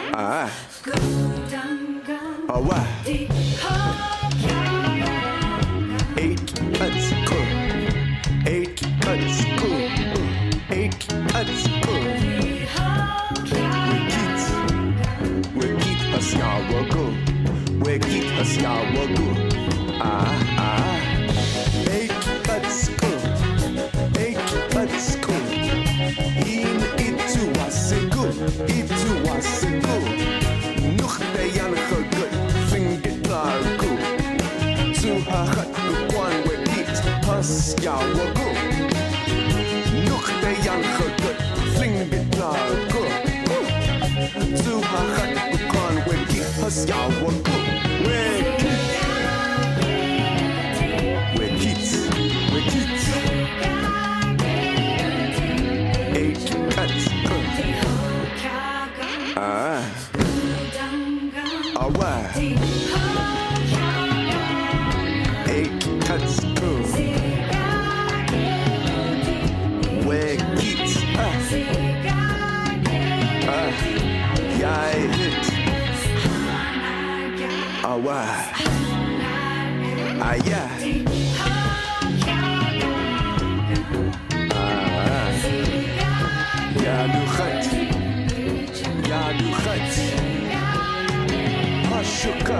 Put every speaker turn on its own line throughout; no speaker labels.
Ah. Oh, wow. 8 cuts cool. 8 cuts cool. 8 cuts cool. We keep us yawa go. We keep us yawa go. Ah. 8 cuts cool. 8 cuts cool. In itu wasigo. Itu wasigo. Nog de jan gegut. Finger klaar go. To hahat gukwan we eat us yawa go. Nog de jan gegut. Finger klaar go. To hahat gukwan we eat us yawa go. We keep. 8 cuts go. Ah. Alright. 8 cuts cool. Where keeps yeah, I hit. Alright. Yeah. Ja, du gaat. Ja, du gaat. Hashuka.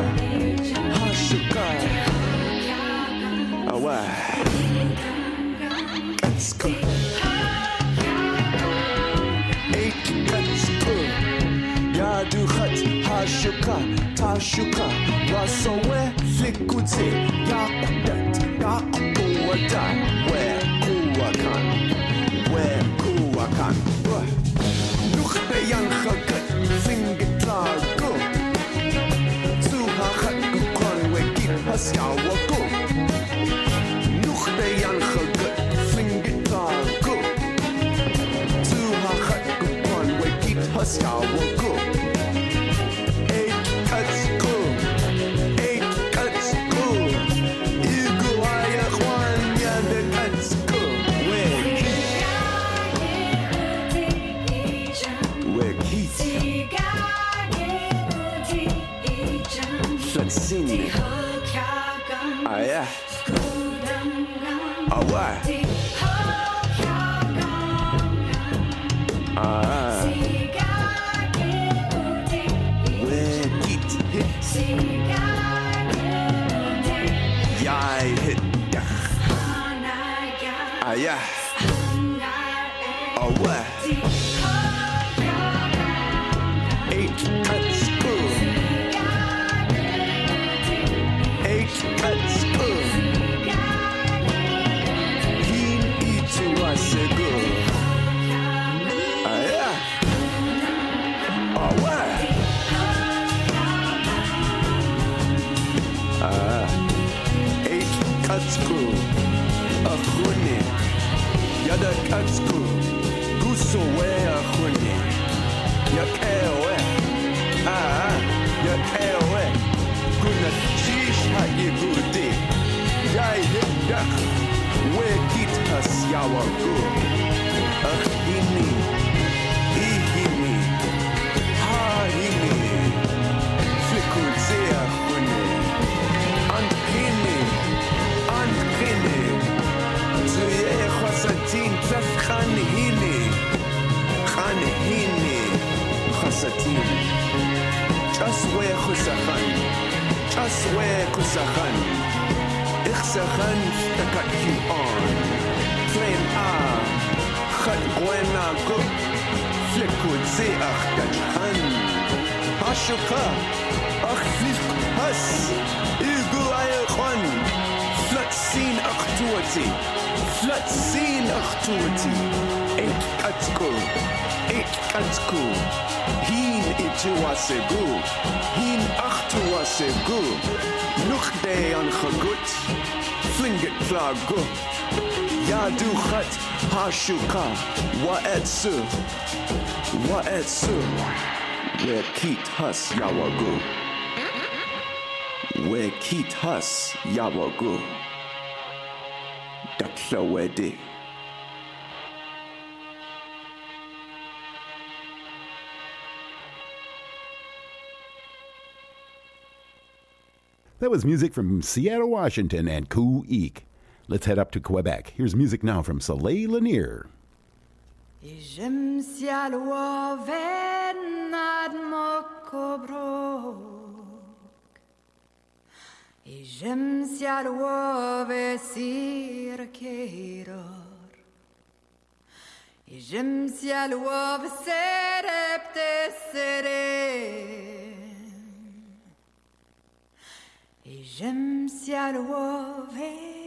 Alright. Let's go. 8 cuts cool. Ja, du gaat. Hashuka. Tashuka. Wasowe. Flikute. Ja, dat. Ja, uwata. Where kuwakan. Where kuwakan. Nog de jan gegut. Finger klaar go. Has yawa go. Nog de jan gegut. Finger klaar go. To hagat gukwan we keep has yawa go. 8 cuts go. 8 cuts go. Igu aya kwan ya de cuts go. We keep. Let's sing it. Yeah. Alright. Where it hits. Yeah, I hit. Yeah. Alright. 8 cuts cool. 8 cuts cool. Cuts cool, a honey. Yada cuts cool, guso we a honey. Yakewe, yakewe. Kuna chish ha yigudi. Yai hidach, we kit has yawa go. Ahini, ihini, hahini. Flikul ze a honey. Anhini. Tuye khasatin taf khanhini khasatin just where khusakhan ikhsakhan takat you on plain khat buena go flikud ze akhan hashuka akhfik has igu ay khan Flatsin achtuati. 8 cuts cool. 8 cuts cool. Hin ituasegu. Hin achtuasegu. Nog de an gegut. Flinget klaar go. Ja du gat hashuka. Wa etsu. We kit has yawagu. We kit has yawagu. Daklawedi.
That was music from Seattle, Washington, and Cool Eek. Let's head up to Quebec. Here's music now from Soleil Lanier.
Et j'aime si à l'oave nad mokobrok. Et j'aime si à l'oave cirkeiror. Et j'aime si à l'oave serepte serem. Et j'aime si à l'oave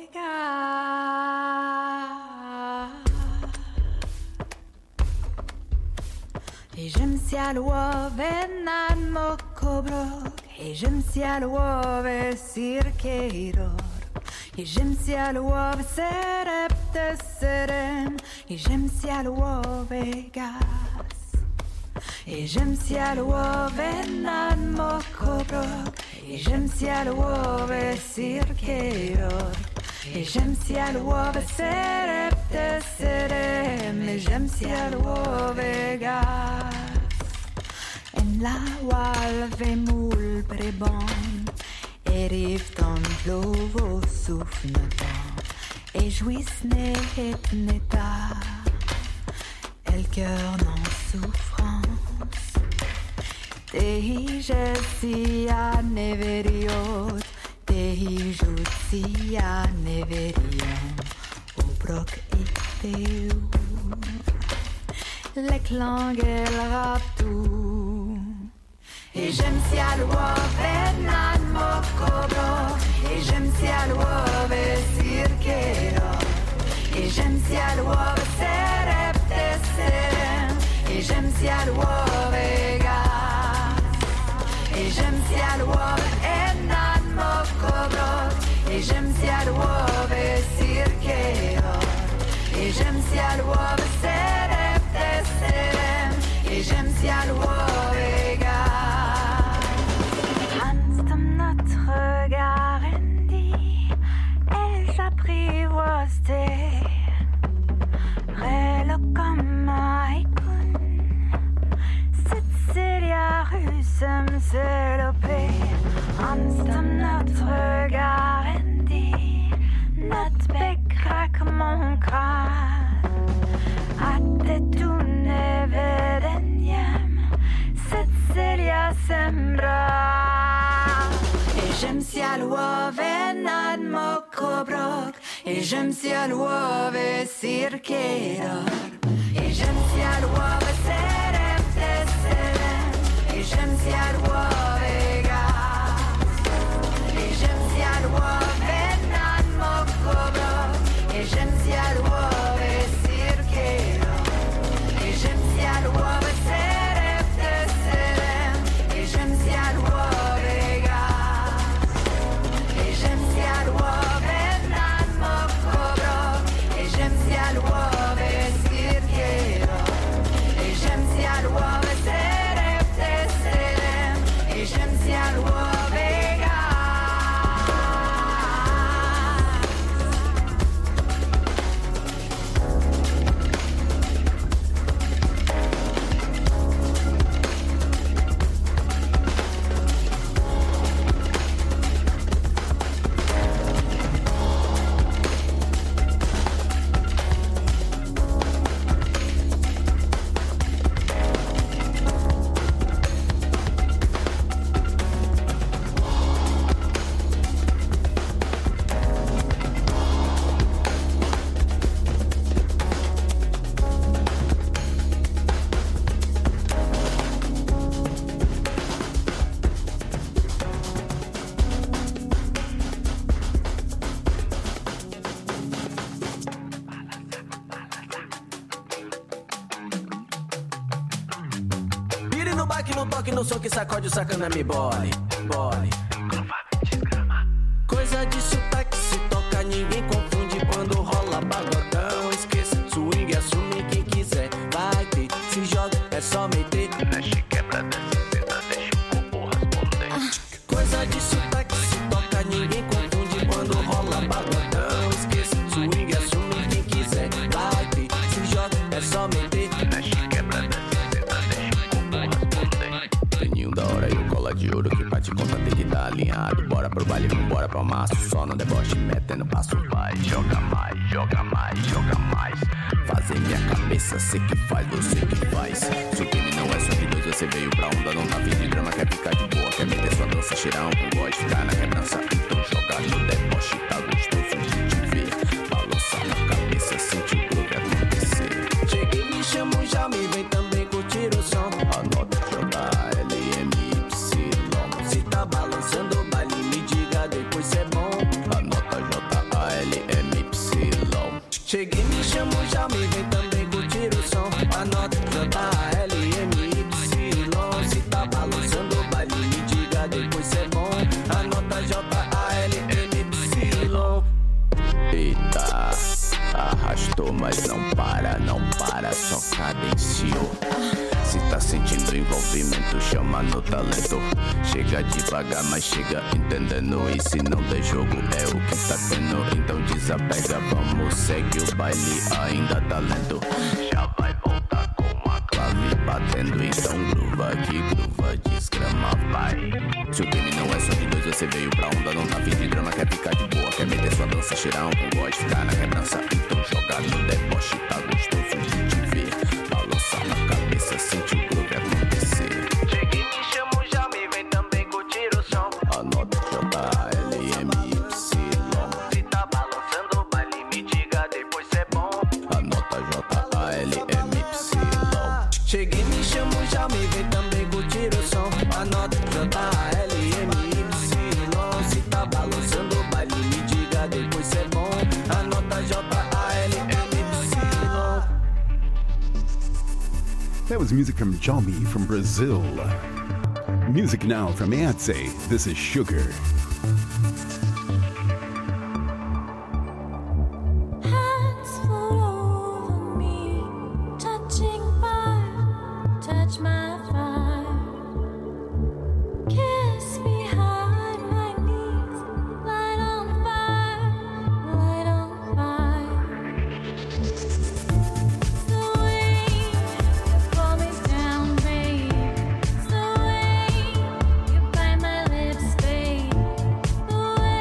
et j'aime si à l'ouave nad mokobrok. Et j'aime si à l'ouave cirkeiror. Et j'aime si à l'ouave serepte serem. Et j'aime si à l'ouave gas. Et j'aime si à l'ouave nad mokobrok. Et j'aime si à l'ouave cirkeiror. Et j'aime si à l'ouave serepte serem. Et j'aime si à l'ouave gas. En la ouave moul brebon. Et rifton plovo souffnetan. Et jouissne et neta. Et le cœur non souffrance. Tehi jessi a neveriot. Tehi jutsi a neverion. O brok ik teu. Le clang et le raptou. Et j'aime si à l'ouave nad mokobrok. Et j'aime si à l'ouave cirkeiror. Et j'aime si à l'ouave serepte serem. Et j'aime si à l'ouave gas. Et j'aime si à l'ouave nad mokobrok. Et j'aime si à l'ouave cirkeiror. Et j'aime si à l'ouave serepte serem. Et j'aime si à l'ouave gas.
Selopé, Amstam notre garantie, notre bec craque mon crâne, à tout nevedeniam, cette celia sembra.
Et j'aime si à l'ouave nad mokobrok. Et j'aime si à l'ouave cirkeiror. Et j'aime si à l'ouave serepte serem. Et j'aime si à l'ouave gas. Et j'aime si à l'ouave nad mokobrok. Et j'aime si à l'ouave cirkeiror. Et j'aime si à l'ouave serepte serem. Et j'aime si à l'ouave gas. Et j'aime si à l'ouave nad mokobrok. Et j'aime si à l'ouave cirkeiror. Et j'aime si à l'ouave et j'aime si à l'ouave gas.
No som que sacode o sacana me bole, bole. Coisa de sotaque se toca, ninguém confunde quando rola pagodão. Esqueça, swing, assume quem quiser. Vai ter, se joga, é só meter. Mexe, quebra, desce, senta, deixa o corpo responder. Coisa de sotaque se toca, ninguém confunde quando rola pagodão. Esqueça, swing, assume quem quiser. Vai ter, se joga, é só meter. Mexe, quebra, desce, senta, deixa o corpo responder.
Da hora e o cola de ouro que bate
bate conta, tem que tá alinhado. Bora pro baile, vambora pro amasso. Só no deboche, metendo passo. Vai, joga mais, joga mais, joga mais. Fazer minha cabeça, cê que faz, você que faz. Se o game não é só de dois, você veio pra onda. Não tá vindo de drama, quer ficar de boa. Quer meter sua dança, cheirar um gosto, ficar na quebrança. Então joga no deboche, tá gostoso de te ver. Balançar na cabeça, sentir o groove acontecer. Cheguei, me chamo, já me vem também curtir o som. Anota JLMY. Se tá balançando o baile, me diga depois se é bom. Anota JLMY. Cheguei, me chamo, já me vem também curtir o som. Anota JLMY. Se tá balançando o baile, me diga depois se é bom. Anota JLMY. Eita, arrastou, mas não para, só cadenciou. Se tá sentindo envolvimento, chama no talento. Chega devagar, mas chega entendendo. E se não der jogo, é o que tá tendo. Então desapega, vamos, segue o baile, ainda tá lento. Já vai voltar com a clave batendo. Então gruva que gruva, desgrama, vai. Se o game não é só de dois, você veio pra onda. Não tá vindo de drama, quer ficar de boa. Quer meter sua dança, cheirar um gosto, ficar na quebrança. Então joga no deboche, tá gostoso de te ver. Balançar na cabeça, sentir o groove acontecer. Cheguei, me chamo, já me vem também curtir o som. Anota JLMY. Se tá balançando o baile, me diga depois se é bom. Anota JLMY. Cheguei, me chamo, já me vem também curtir o som. Anota JLMY. Se tá balançando o baile, me diga depois se é bom. Anota JLMY.
That was music from Jami from Brazil. Music now from Atsay. This is Sugar.
Hands fall over me, touching fire, touch my fire. Kiss behind my knees, light on fire, light on fire. The way you pull me down, babe. The way you bite my lips, babe. The way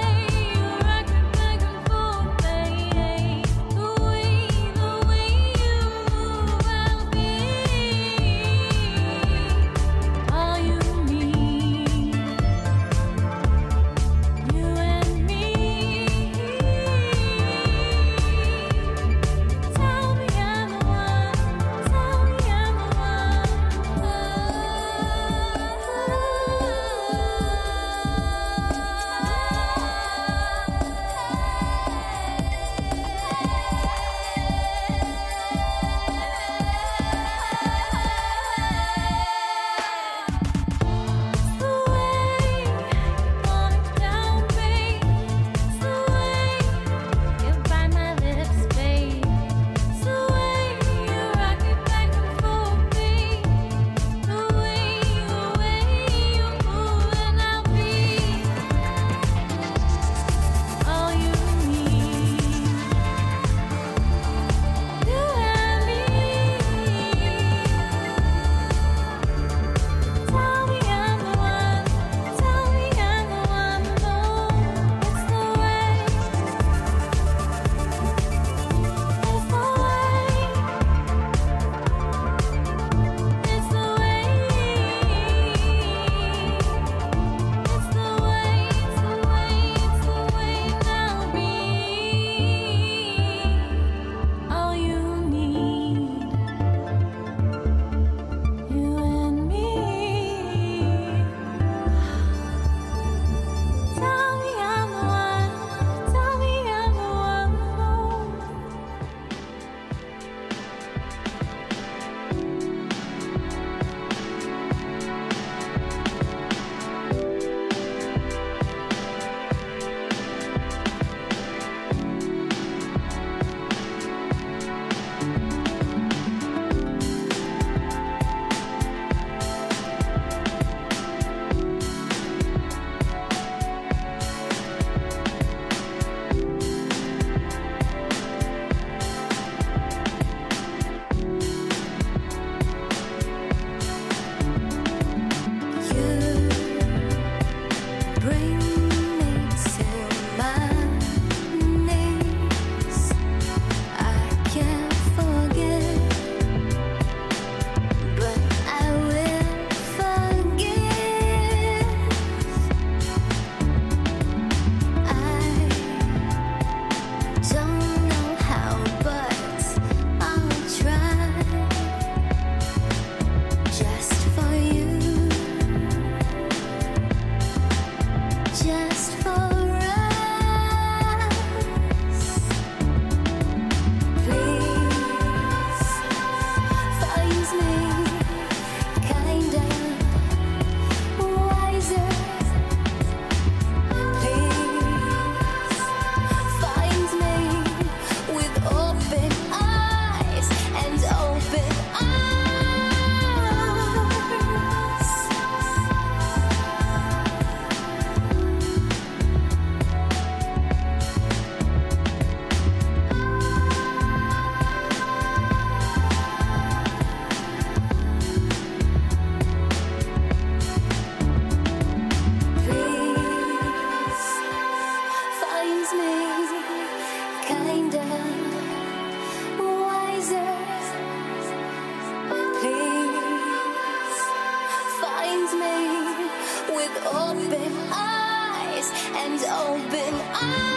with open eyes and open arms.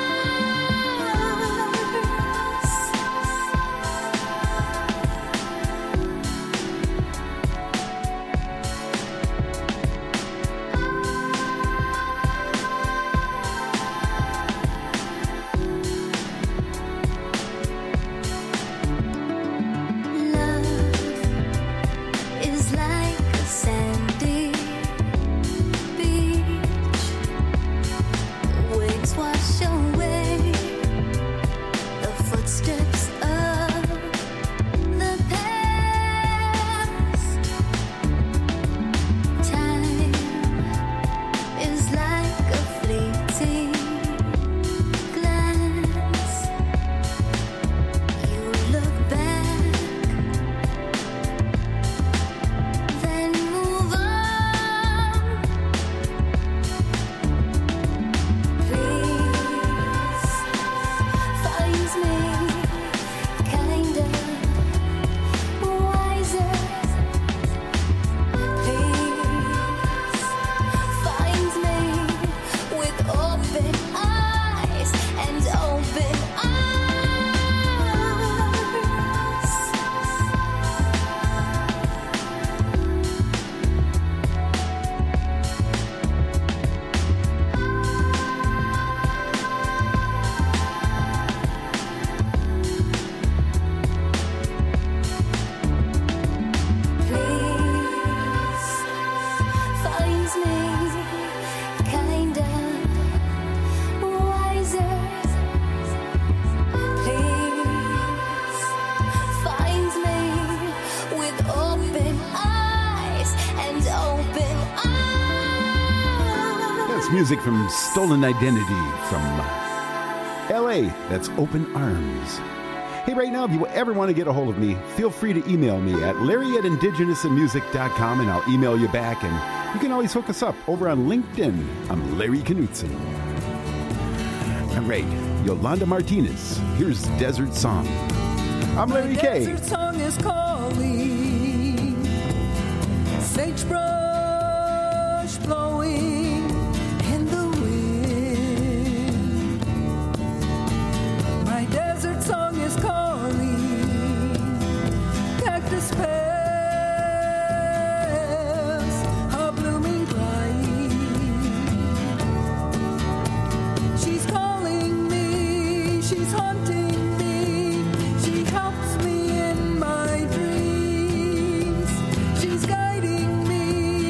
Music from Stolen Identity from LA. That's Open Arms. Hey, right now, if you ever want to get a hold of me, feel free to email me at larry@indigenousinmusic.com, and I'll email you back. And you can always hook us up over on LinkedIn. I'm Larry Knutson. All right, Yolanda Martinez. Here's Desert Song. I'm Larry K.
Desert song is calling, sagebrush blowing. Song is calling, cactus petals are blooming bright. She's calling me, she's haunting me, she helps me in my dreams. She's guiding me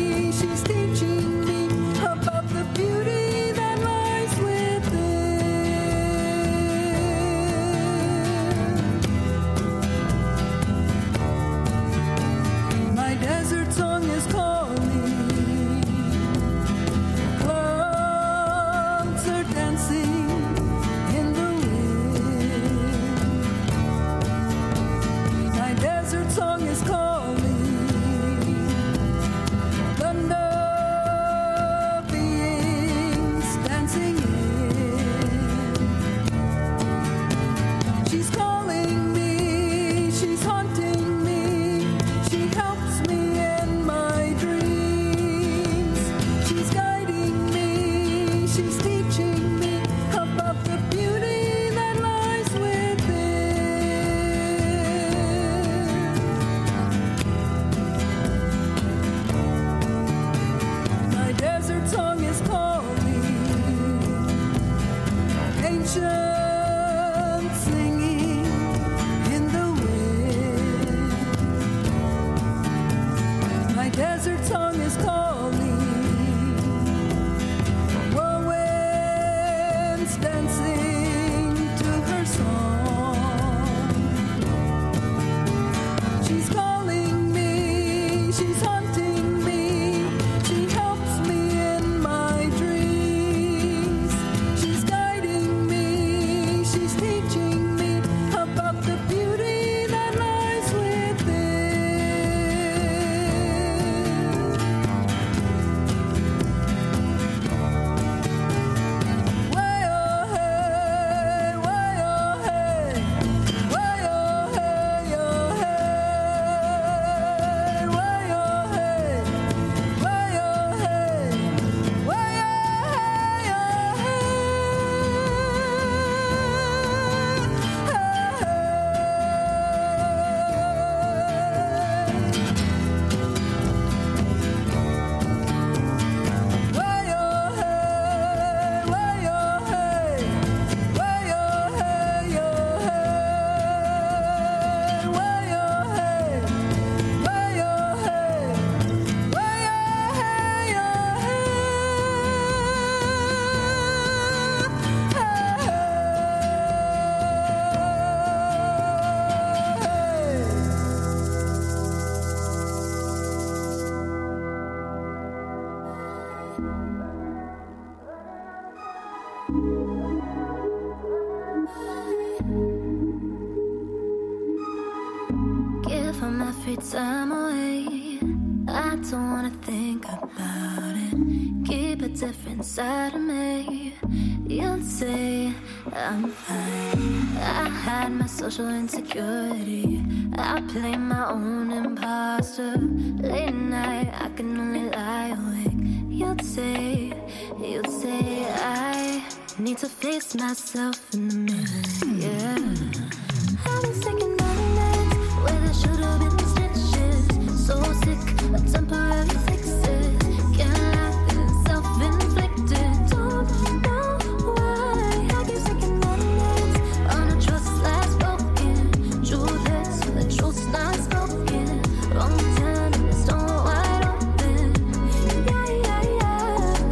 Give all my free time away. I don't wanna think about it. Keep a different side of me. You'd say I'm fine. I hide my social insecurity. I play my own imposter. Late night, I can only lie awake. You'd say I need to face myself in the mirror. Yeah. I've been thinking where there should have been stitches. So sick of temporary fixes. Can't lie, feeling self-inflicted. Don't know why I keep thinking moments on a trust last broken. Truth hurts, the truth's not spoken. Wrong turn and it's stone wide open. Yeah.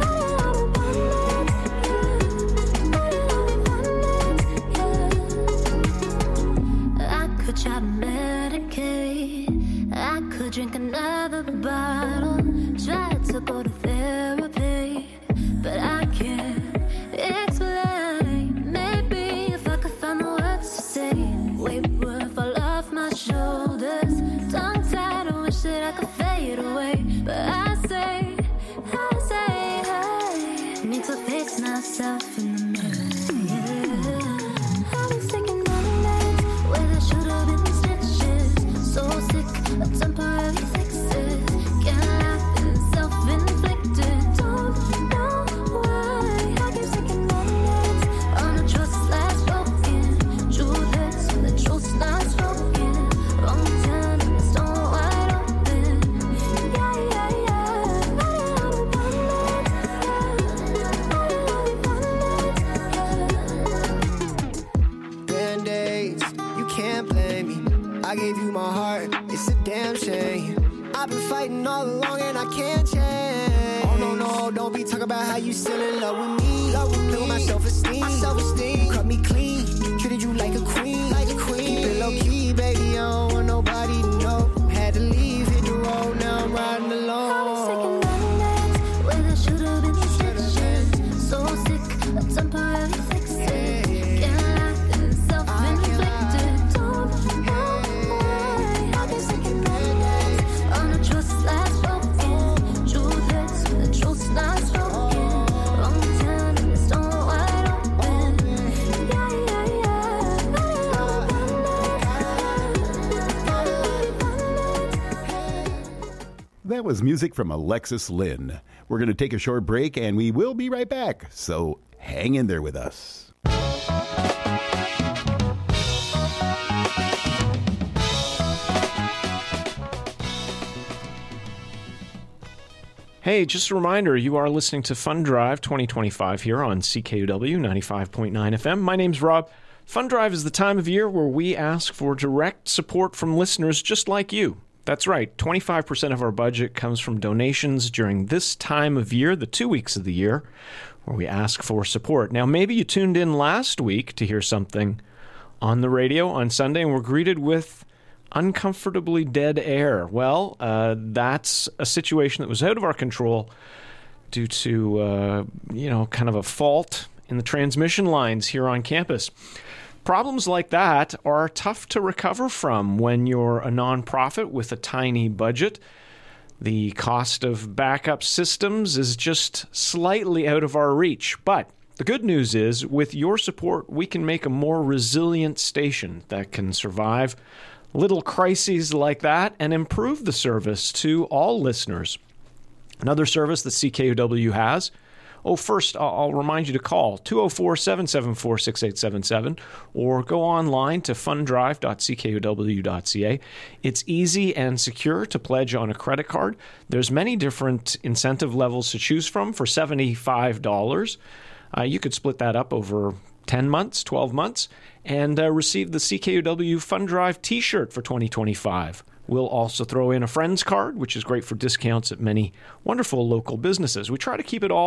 I could try to medicate. I could drink another bottle. Try to go to therapy, but I can't explain. Maybe if I could find the words to say, weight would fall off my shoulders. Tongue tied, I wish that I could fade away. But I say, I need to face myself in the mirror. Yeah. I've been thinking moments where there should have been stitches. So sick of temporary fixes. Can't lie, feeling self-inflicted. Don't know why I keep thinking moments on a trust last broken. Truth hurts, the truth's not spoken. Wrong turn and it's stone wide open.
Band-Aids, you can't blame me. I gave you my heart, it's a damn shame. I've been fighting all along and I can't change. Oh no, don't be talking about how you still in love with me. Play with my self-esteem. You cut me clean, treated you like a queen. Keep it low-key, baby, I don't want nobody to know. Had to leave, hit the road, now I'm riding alone.
Where there should have been stitches. So sick of temporary fixes. Can't lie, feeling self-inflicted. Don't know why I keep thinking moments on a trust last broken. Truth hurts, the truth's not spoken. Wrong turn and it's stone wide open.
That was music from Alexis Lynn. We're going to take a short break and we will be right back. So hang in there with us.
Hey, just a reminder, you are listening to Fun Drive 2025 here on CKUW 95.9 FM. My name's Rob. Fun Drive is the time of year where we ask for direct support from listeners just like you. That's right, 25% of our budget comes from donations during this time of year, the 2 weeks of the year, where we ask for support. Now, maybe you tuned in last week to hear something on the radio on Sunday and were greeted with uncomfortably dead air. Well, that's a situation that was out of our control due to, kind of a fault in the transmission lines here on campus. Problems like that are tough to recover from when you're a nonprofit with a tiny budget. The cost of backup systems is just slightly out of our reach. But the good news is, with your support, we can make a more resilient station that can survive little crises like that and improve the service to all listeners. Another service that CKUW has, first, I'll remind you to call 204-774-6877 or go online to fundrive.ckuw.ca. It's easy and secure to pledge on a credit card. There's many different incentive levels to choose from. For $75, you could split that up over 10 months, 12 months, and receive the CKUW Fund Drive t-shirt for 2025. We'll also throw in a friend's card, which is great for discounts at many wonderful local businesses. We try to keep it all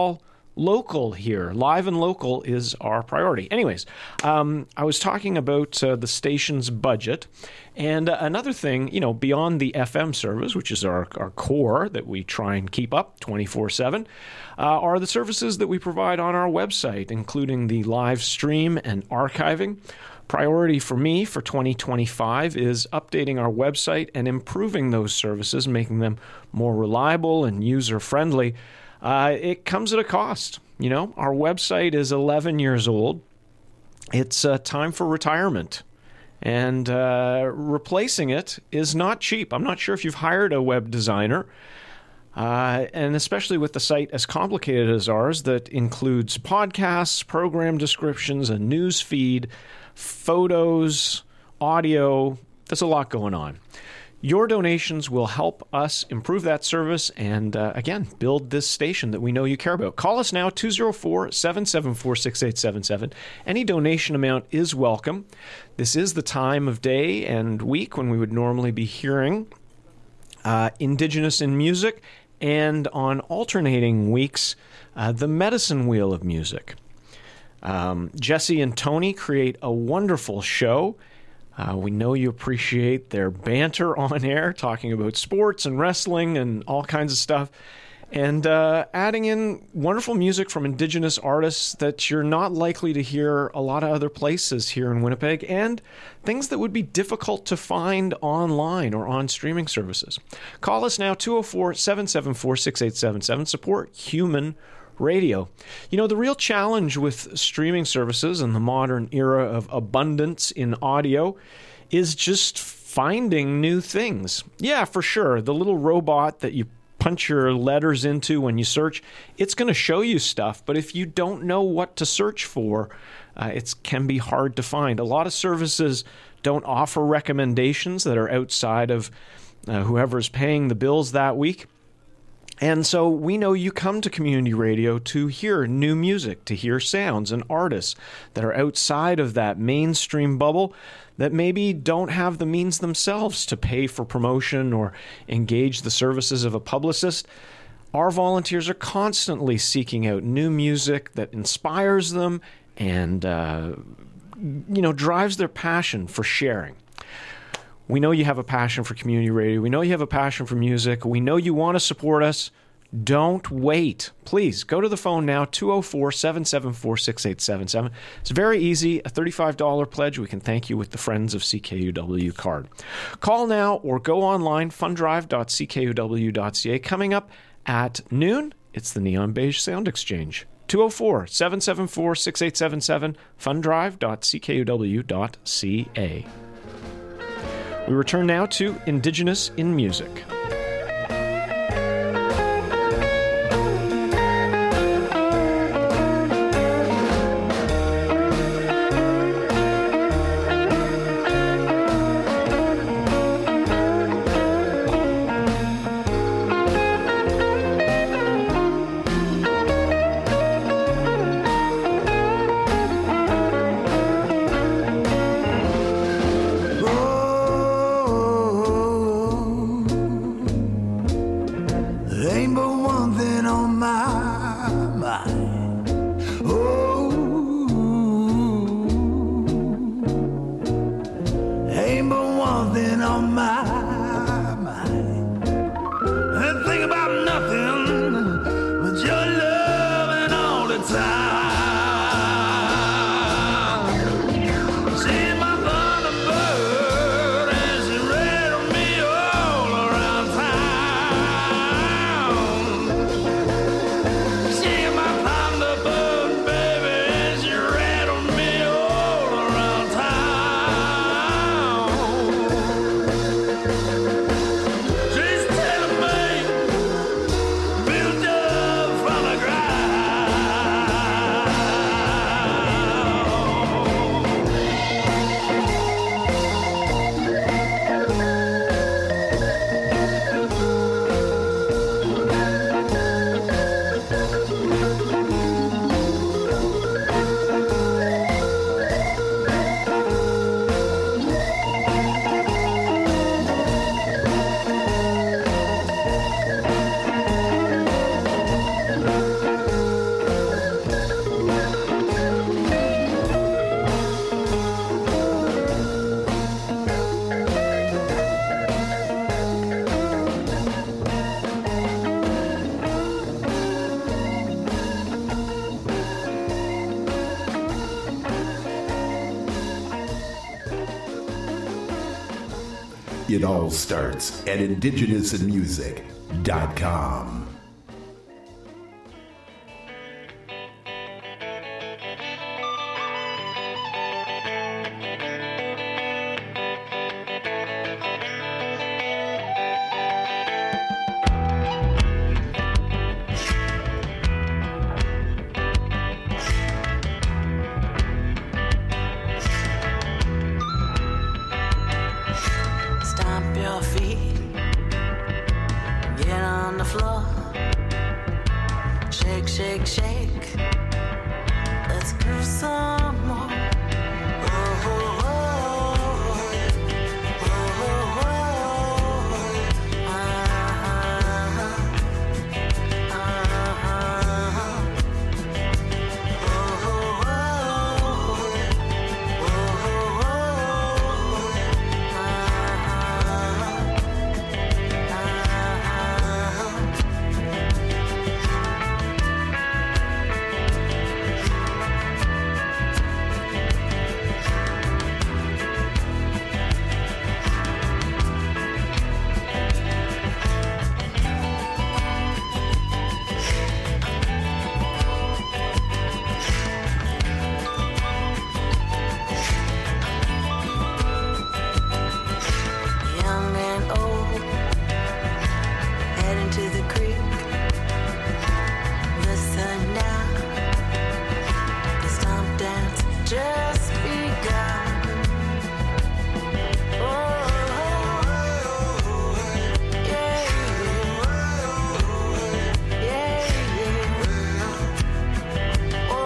local here. Live and local is our priority. Anyways, I was talking about the station's budget. And another thing, beyond the FM service, which is our core that we try and keep up 24/7, are the services that we provide on our website, including the live stream and archiving. Priority for me for 2025 is updating our website and improving those services, making them more reliable and user-friendly. It comes at a cost. Our website is 11 years old. It's time for retirement. And replacing it is not cheap. I'm not sure if you've hired a web designer, and especially with the site as complicated as ours that includes podcasts, program descriptions, a news feed, photos, audio. There's a lot going on. Your donations will help us improve that service and, again, build this station that we know you care about. Call us now, 204-774-6877. Any donation amount is welcome. This is the time of day and week when we would normally be hearing Indigenous in music, and on alternating weeks, the medicine wheel of music. Jesse and Tony create a wonderful show. We know you appreciate their banter on air, talking about sports and wrestling and all kinds of stuff, and adding in wonderful music from Indigenous artists that you're not likely to hear a lot of other places here in Winnipeg, and things that would be difficult to find online or on streaming services. Call us now, 204-774-6877. Support human radio. The real challenge with streaming services in the modern era of abundance in audio is just finding new things. Yeah, for sure. The little robot that you punch your letters into when you search, it's going to show you stuff. But if you don't know what to search for, it can be hard to find. A lot of services don't offer recommendations that are outside of whoever's paying the bills that week. And so we know you come to community radio to hear new music, to hear sounds and artists that are outside of that mainstream bubble that maybe don't have the means themselves to pay for promotion or engage the services of a publicist. Our volunteers are constantly seeking out new music that inspires them and, drives their passion for sharing. We know you have a passion for community radio. We know you have a passion for music. We know you want to support us. Don't wait. Please go to the phone now, 204-774-6877. It's very easy. A $35 pledge. We can thank you with the Friends of CKUW card. Call now or go online, fundrive.ckuw.ca. Coming up at noon, it's the Neon Beige Sound Exchange. 204-774-6877, fundrive.ckuw.ca. We return now to Indigenous in Music.
It all starts at indigenousinmusic.com.
Stomp your feet, get on the floor, shake, shake, shake. Let's groove some more. Oh, oh, oh, oh, oh, oh, ah, ah, oh, oh, oh, young and old, heading to the creek. Listen now, the stomp dance just begun. Oh, yeah, yeah, yeah, yeah. Oh,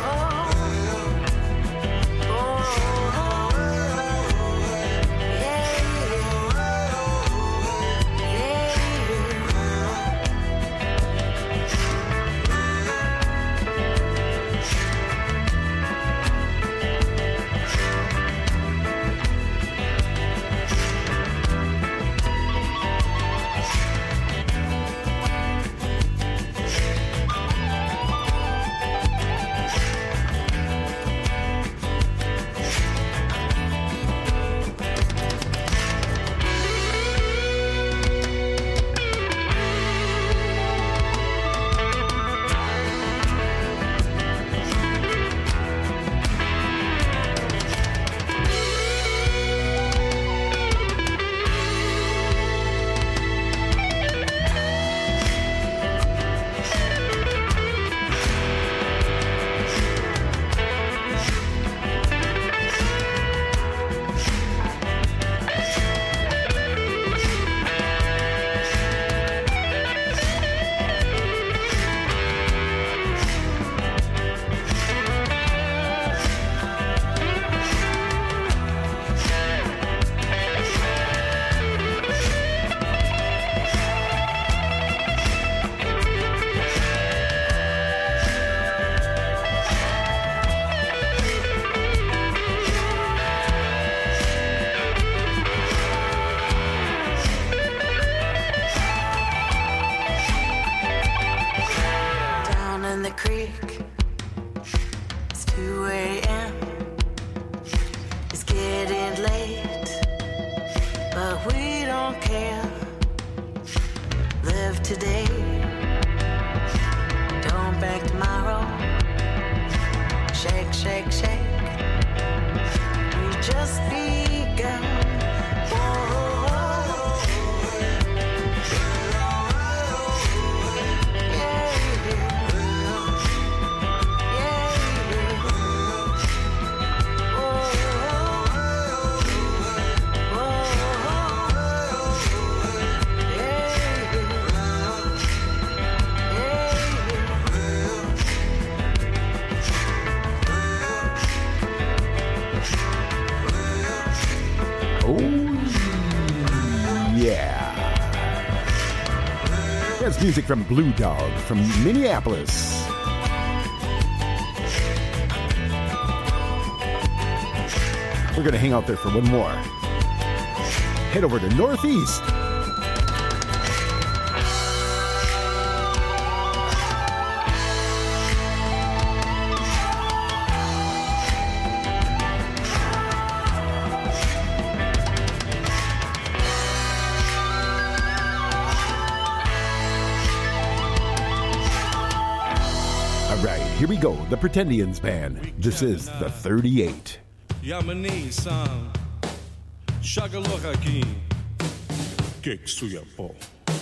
down in the creek, it's 2 a.m. It's getting late, but we don't care. Live today, don't back tomorrow. Shake, shake, shake. We just begun.
That's music from Blue Dog from Minneapolis. We're going to hang out there for one more. Head over to Northeast. All right, here we go. The Pretendians Band. This is the 38.
Yamani san Shagaloka aqui Que suya po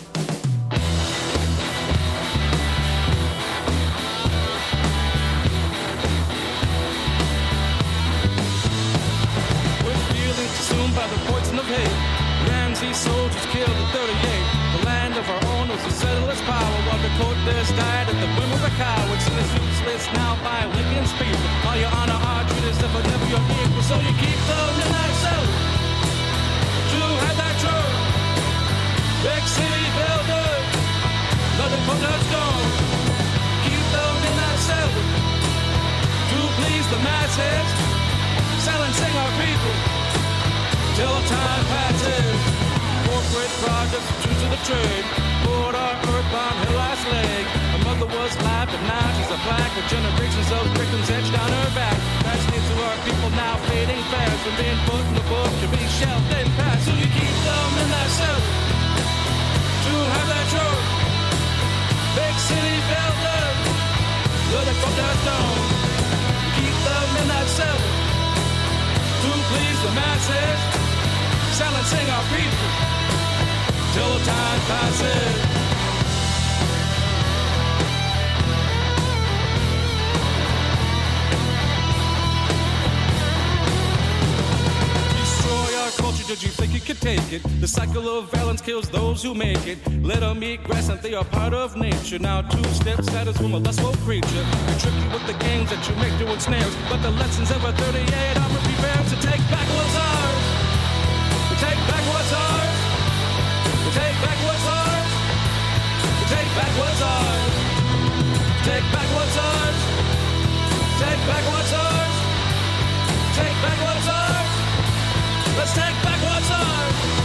We're feeling consumed by the poison of hate. Ramsey soldiers killed in 38. The land of our owners to settle its power while the Cortez died at the whim of the cowards. And it's useless now by Lincoln's people. All your honor, our treatise, if never your equal. So you keep the midnight cell to have that truth. Big city builder, nothing but that stone. Keep the midnight cell to please the masses. Silencing our people till time passes. Corporate projects true to the trade. Poured our earthbound her last leg. Her mother was alive, but now she's a black with generations of victims etched down her back. Tragedy to our people now fading fast. From being put in the book to be shelved and passed. So you keep them in that cell to have that truth. Big city builders, look from their stone. Keep them in that cell to please the masses, silencing our people till time passes. Destroy our culture, did you think you could take it? The cycle of violence kills those who make it. Let them eat grass and they are part of nature. Now 2 steps that is from a lustful creature. They trick you with the games that you make doing snares. But the lessons of a 38 are prepared to take back what's ours. To take back what's ours. To take back what's ours. To take back what's ours. Take back what's ours. Take back what's ours. Take back what's ours. Let's take back what's ours.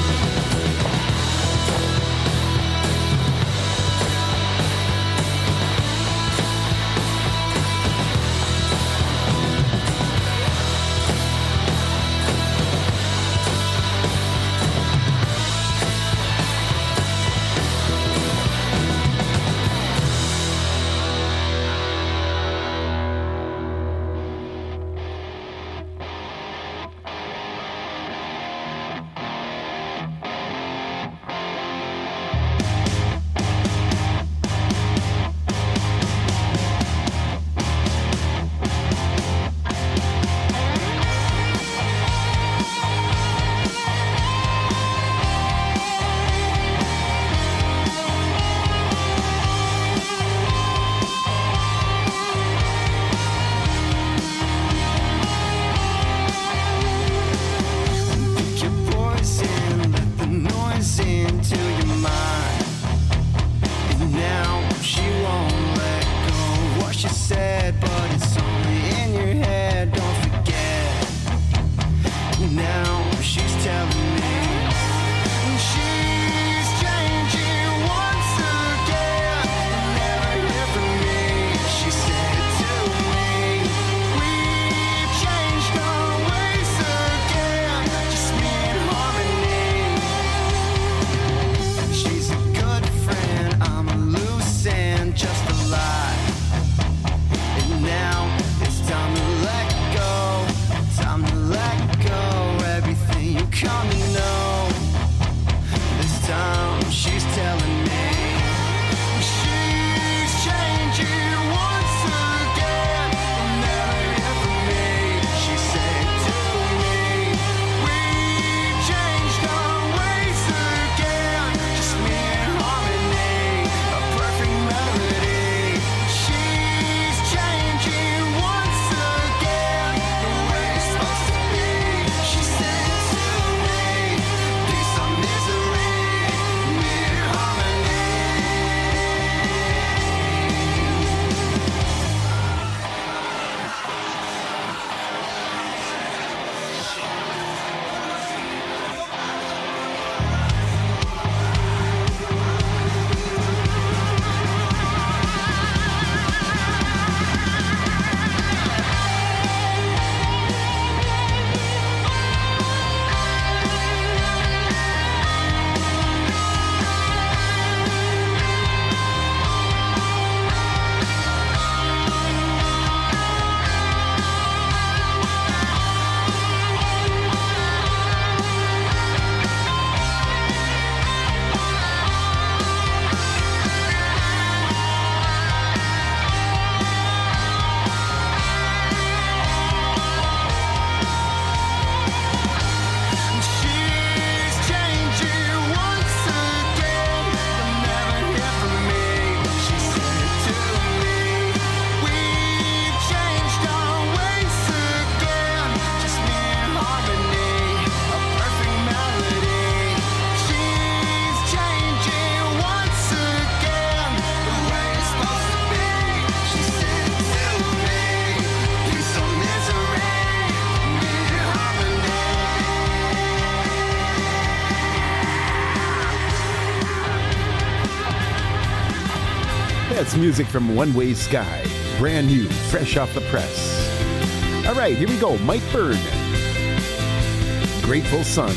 That's music from One Way Sky. Brand new, fresh off the press. All right, here we go. Mike Bird. Grateful Sun.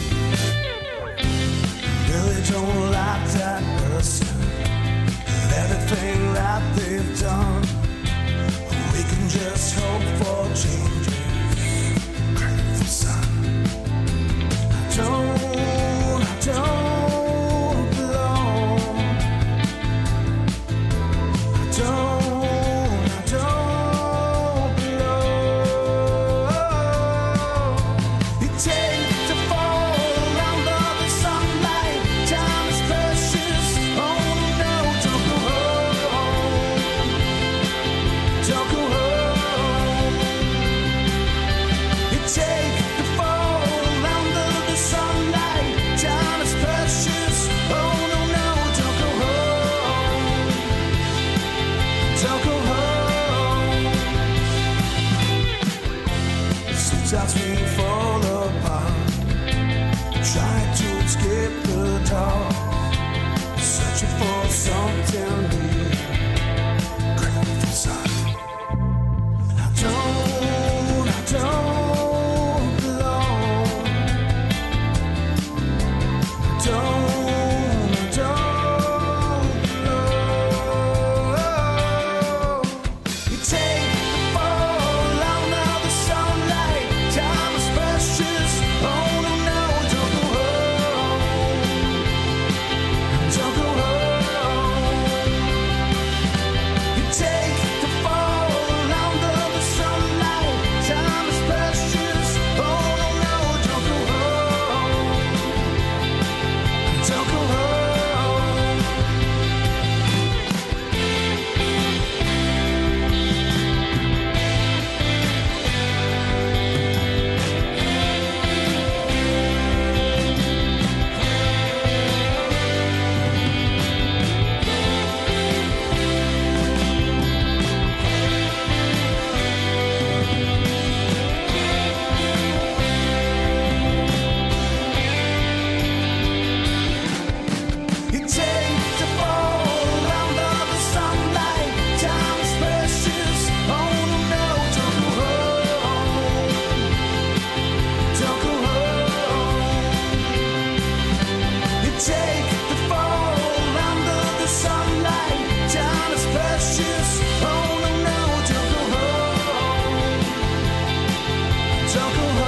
Really don't like that person and everything that they've done. We can just hope for changes. Grateful Sun. I don't belong. I don't belong. You take to fall under the sunlight. Time is precious. Oh no, don't go home. Don't go home. You take to fall under the sunlight. Time is precious. Oh no, don't go home. Don't go home. Sometimes we fall apart, trying to escape the dark, searching for something new. Grateful Sun. I don't belong. I don't belong. You take the fall under the sunlight. Time is precious. Oh no, don't go home. Don't go home. You take the fall under the sunlight. Time is precious. Oh no, don't go home. Don't go home. You take the fall under the sunlight. Time is precious. Oh no, don't go home. Don't go home. You take the fall under the sunlight. Time is precious. Oh no, don't go home. Don't go home.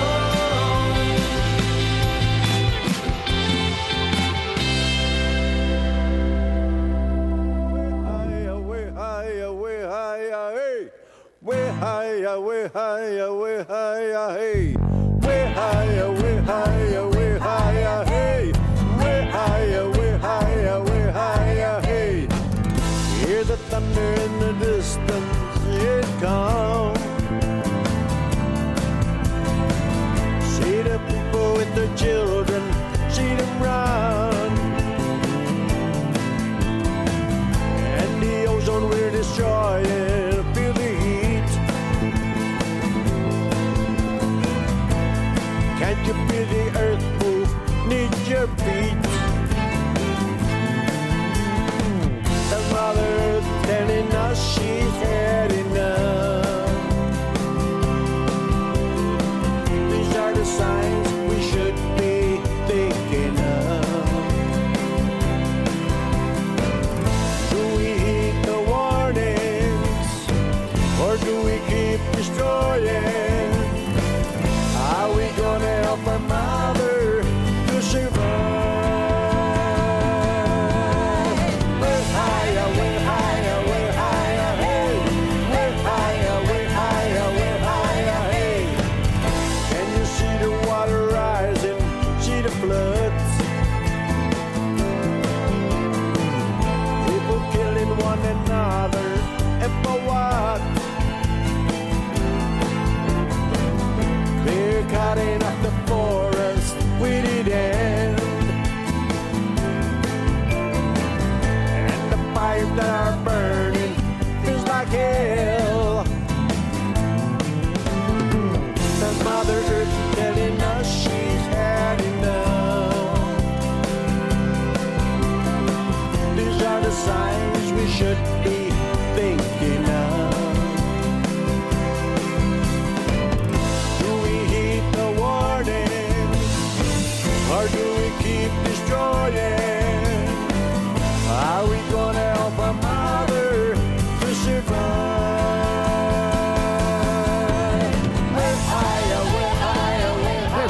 Way higher, way higher, hey. Way higher, way higher, way higher, hey. Way higher, way higher, way higher, hey. Way higher, way higher, way higher, hey. Hear the thunder in the distance, it comes. See the people with their children, see them run. And the ozone we're destroying, feel the heat. Can't you feel the earth move? Need your feet. The Mother Earth telling us she's had enough. These are the signs we should be thinking of. Do we heed the warnings, or do we keep destroying? Are we gonna help our mother to survive? Way higher, way higher, way higher, hey. Way higher, way higher, way higher, hey. Can you see the water rising? See the floods? People killing one another, and for what?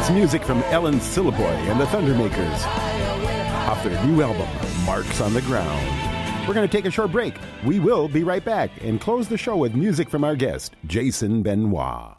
was music from Ellen Sillaboy and the Thundermakers off their new album, Marks on the Ground. We're going to take a short break. We will be right back and close the show with music from our guest, Jason Benoit.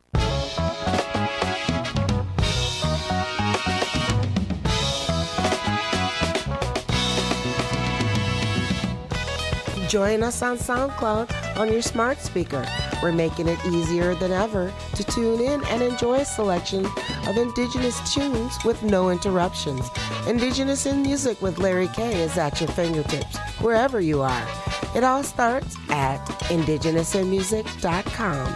Join us on SoundCloud on your smart speaker. We're making it easier than ever to tune in and enjoy a selection of Indigenous tunes with no interruptions. Indigenous in Music with Larry K is at your fingertips, wherever you are. It all starts at indigenousinmusic.com.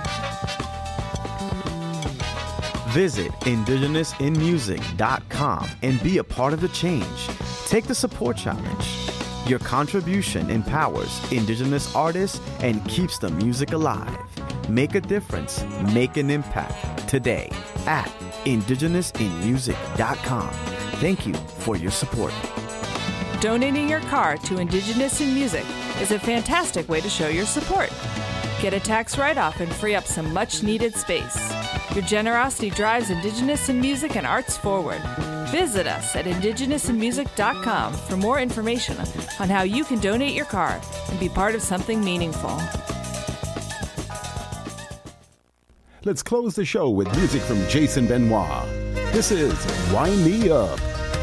Visit indigenousinmusic.com and be a part of the change. Take the support challenge. Your contribution empowers Indigenous artists and keeps the music alive. Make a difference, make an impact today at indigenousinmusic.com. Thank you for your support.
Donating your car to Indigenous in Music is a fantastic way to show your support. Get a tax write-off and free up some much-needed space. Your generosity drives Indigenous in Music and arts forward. Visit us at indigenousinmusic.com for more information on how you can donate your car and be part of something meaningful.
Let's close the show with music from Jason Benoit. This is Wind Me Up.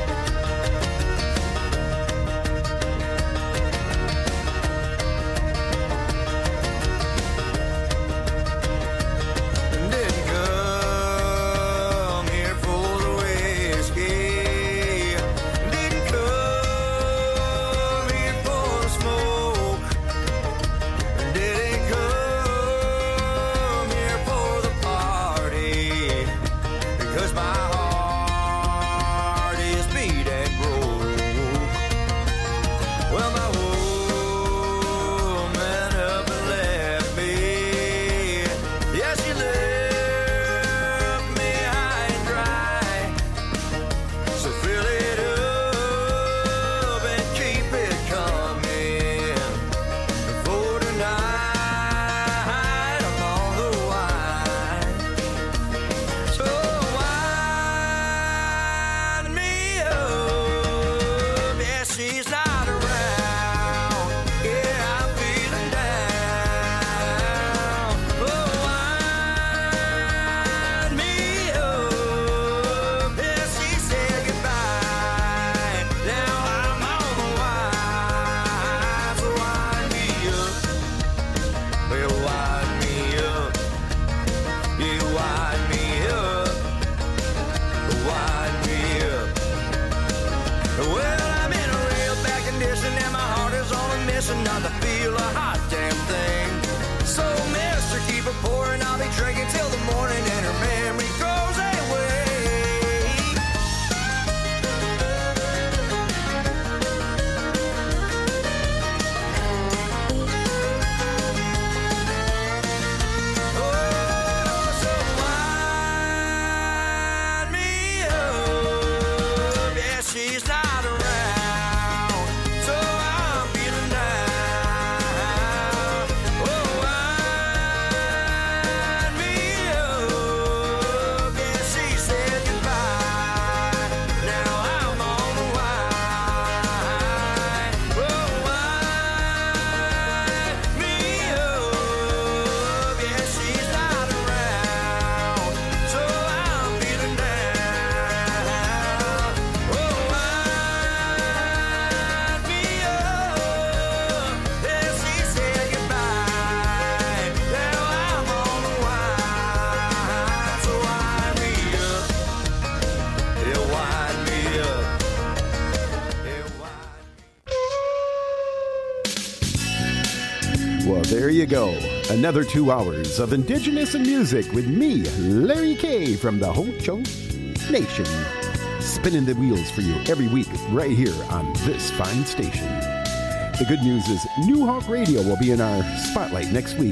Well, there you go. Another 2 hours of Indigenous in Music with me, Larry K. from the Ho-Chunk Nation. Spinning the wheels for you every week right here on this fine station. The good news is New Hawk Radio will be in our spotlight next week,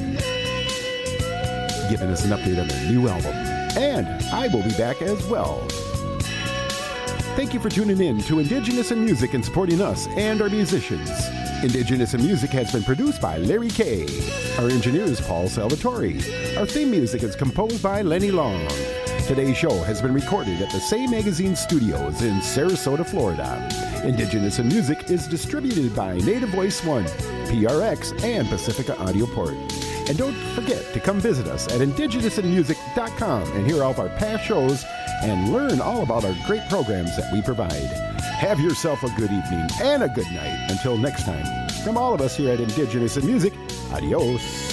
giving us an update on their new album. And I will be back as well. Thank you for tuning in to Indigenous in Music and supporting us and our musicians. Indigenous in Music has been produced by Larry K. Our engineer is Paul Salvatore. Our theme music is composed by Lenny Long. Today's show has been recorded at the Say Magazine Studios in Sarasota, Florida. Indigenous in Music is distributed by Native Voice One, PRX, and Pacifica Audio Port. And don't forget to come visit us at indigenousinmusic.com and hear all of our past shows and learn all about our great programs that we provide. Have yourself a good evening and a good night. Until next time, from all of us here at Indigenous in Music, adios.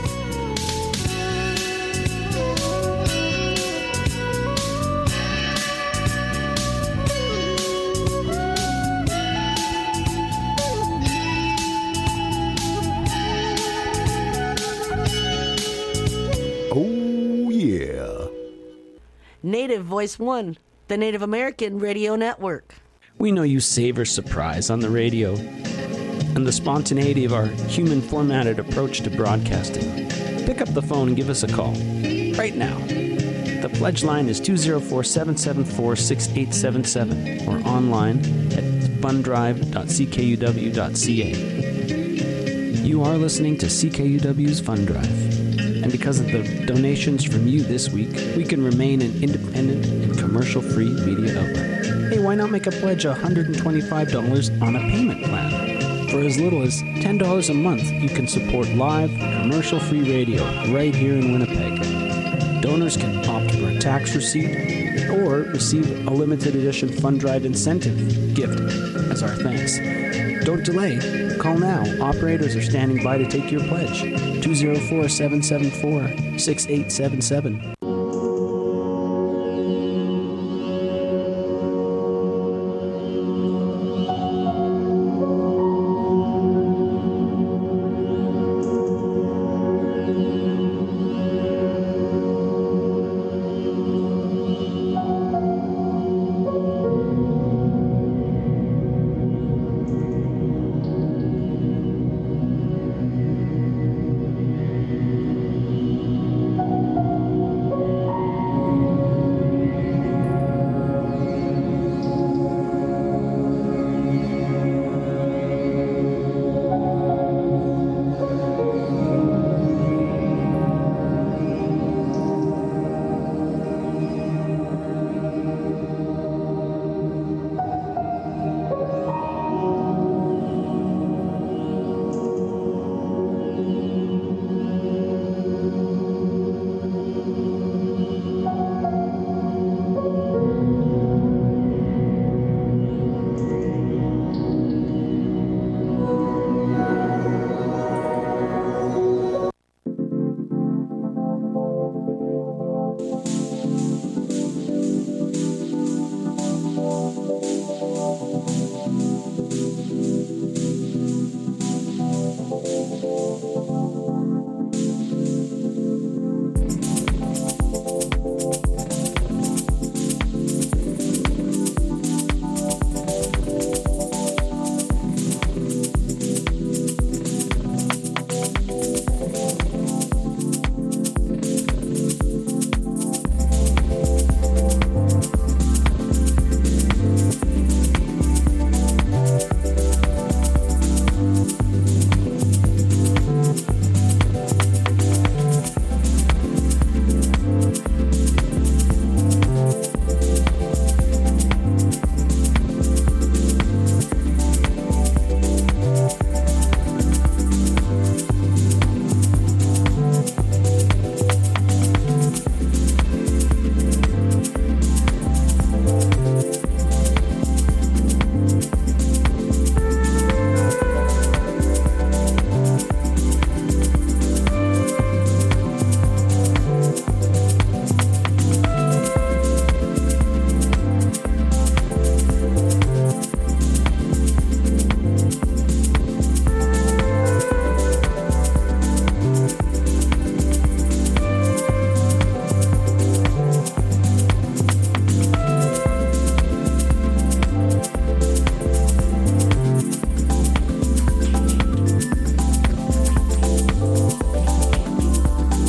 Native Voice One, the Native American Radio Network.
We know you savor surprise on the radio and the spontaneity of our human formatted approach to broadcasting. Pick up the phone and give us a call right now. The pledge line is 204-774-6877 or online at fundrive.ckuw.ca. You are listening to CKUW's Fund Drive. And because of the donations from you this week, we can remain an independent and commercial-free media outlet. Hey, why not make a pledge of $125 on a payment plan? For as little as $10 a month, you can support live, commercial-free radio right here in Winnipeg. Donors can opt for a tax receipt or receive a limited edition Fund Drive incentive gift as our thanks. Don't delay. Call now. Operators are standing by to take your pledge. 204-774-6877.